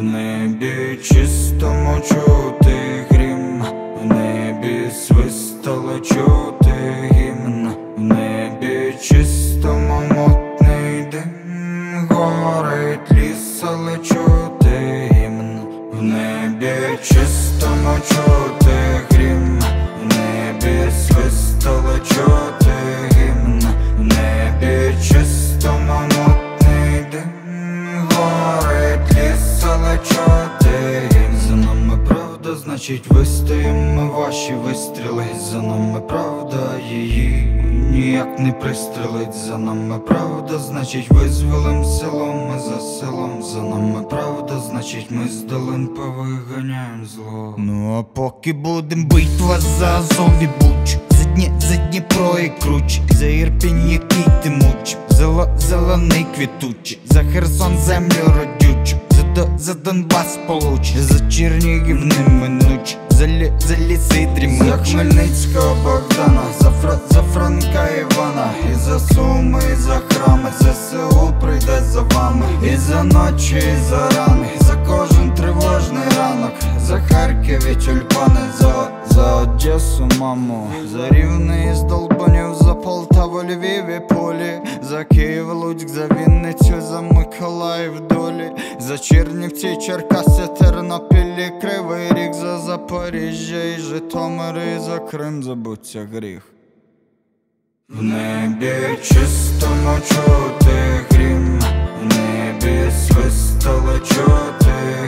небі чистому чути грім, в небі свистало чути гімн, в небі чистому мутний дим, горить ліс, але чути гімн, в небі чистому чути грім, в небі свистало чути гімн, в небі чистому мутний дим, горить ліс, але чути гімн. За нами правда, значить вистоїмо ваші вистріли. За нами правда, її ніяк не пристрелить. За нами правда, значить визволим село ми за селом. За нами правда, значить ми з долин повиганяєм зло. Ну а поки будем битва за Азов і Буч, за Дніпро і Круч, за Ірпінь, який ти муч, зелений квітучий, за Херсон землю родючу, за Донбас получ, за Чернігів неминуч, за ліси дрімучі, за Хмельницького Богдана, за Франка Івана, і за Суми, і за храми, ЗСУ прийде за вами, і за ночі, і за рани, за кожен тривожний ранок, за Харків і тюльпани, за Одесу, маму, за Рівне із Долбанів, за Полтаву, Львів і Полі, за Київ, Луцьк, за Вінницю, за Миколаїв, долі, за Чернівці, Черкаси, Тернопіль і Кривий Ріг, за Запоріжжя і Житомир, і за Крим забуться гріх. В небі чистому чути грім, в небі свистало чути